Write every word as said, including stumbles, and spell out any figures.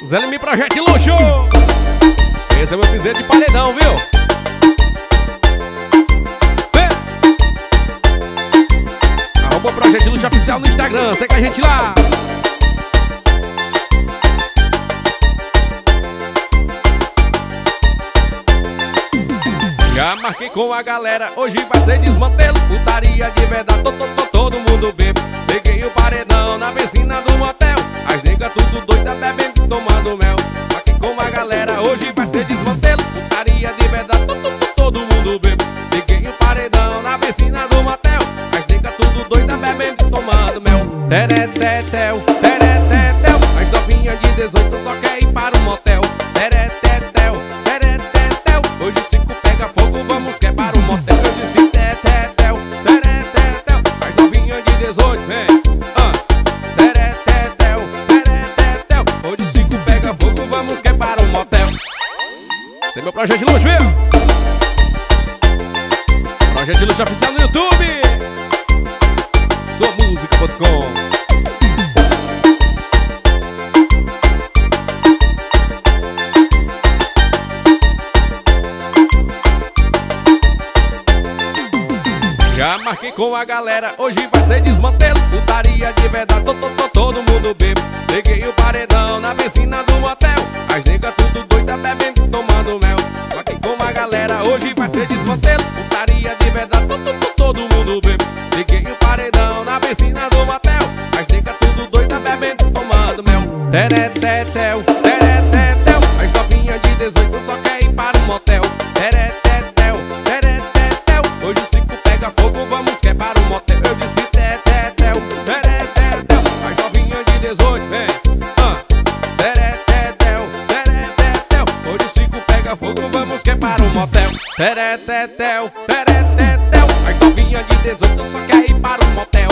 Zé Limi Projeto de Luxo. Esse é meu piseiro de paredão, viu? Vem! Arroba Projeto de Luxo Oficial no Instagram, segue a gente lá. Já marquei com a galera, hoje vai ser desmantelo. Putaria de verdade, tô, tô, tô, todo mundo bebo. Peguei o paredão na piscina do motel. As nega tudo doida, bebendo, tomando mel. Marquei com a galera, hoje vai ser desmantelo. Putaria de verdade, tô, tô, tô, todo mundo bebo. Peguei o paredão na piscina do motel. As nega tudo doida, bebendo, tomando mel. Teretetel, teretetel. As novinhas de dezoito só quer ir para o motel. Teretetel, teretetel. Hoje o cinco pega fogo, vamos que é para o motel. Eu disse tetetel, teretetel. As novinhas de dezoito, vem. Ah. Teretetel, teretetel. Hoje o cinco pega fogo, vamos que é para o motel. Esse é meu Projeto de Luxo, viu? Projeto de Luxo Oficial no YouTube. sua música ponto com. Já marquei com a galera, hoje vai ser desmantelo. Putaria de verdade, tô, tô, tô, todo mundo bebo. Peguei o paredão na piscina do motel. As nega tudo doida, bebendo, tomando mel. Marquei com a galera, hoje vai ser desmantelo. Putaria de verdade, tô, tô, tô, todo mundo bebo. Peguei o paredão na piscina do motel. As nega tudo doida, bebendo, tomando mel. Teretetel, teretetel. As novinhas de dezoito só quer ir para o motel. Teretetel, teretetel. Hoje o cinco pega fogo, vamos que é para o motel. Eu disse tetetel, teretetel. As novinhas de dezoito, vem. Ah. Teretetel, teretetel. Hoje o cinco pega fogo, vamos que é para o motel. Teretetel, teretetel. As novinhas de dezoito só quer ir para o motel.